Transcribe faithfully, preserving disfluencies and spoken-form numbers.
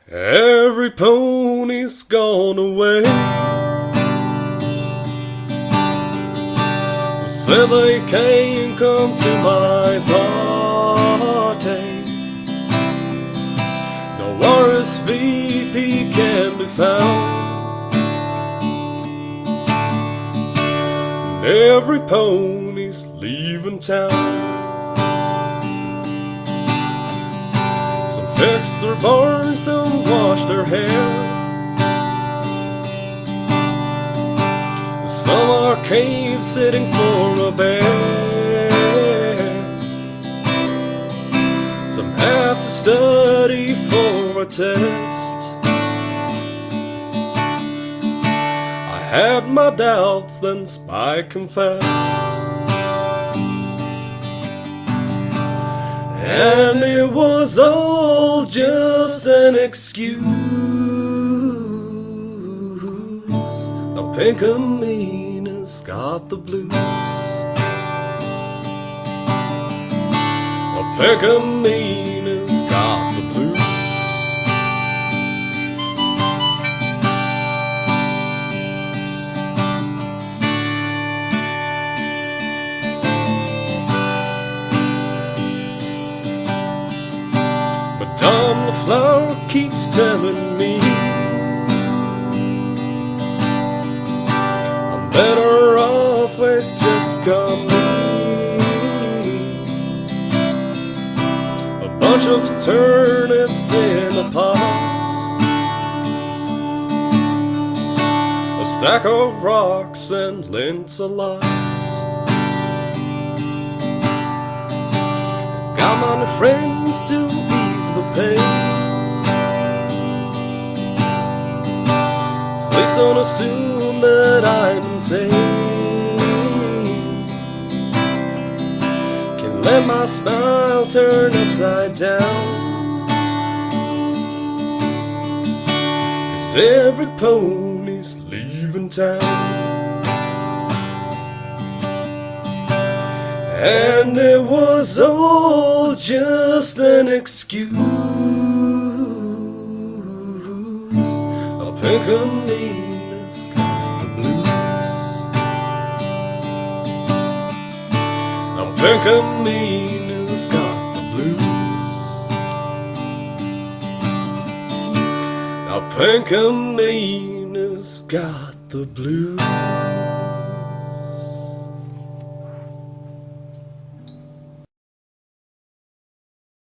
Every pony's gone away. Say they can't come to my party. No R S V P can be found. And every pony's leaving town. Some fix their barns, some wash their hair. Some are cave sitting for a bear. Some have to study for a test. I had my doubts, then Spike confessed. And it was all just an excuse. A Pinkamina's got the blues. A Pinkamina's got the blues. Tom the flower keeps telling me I'm better off with just company. A bunch of turnips in a pot, a stack of rocks and Lancelots. Got my friends to ease the pain. Please don't assume that I'm insane. Can let my smile turn upside down. 'Cause every pony's leaving town. And it was all just an excuse. A Pinkamina's got the blues. A Pinkamina's got the blues. A Pinkamina's got the blues.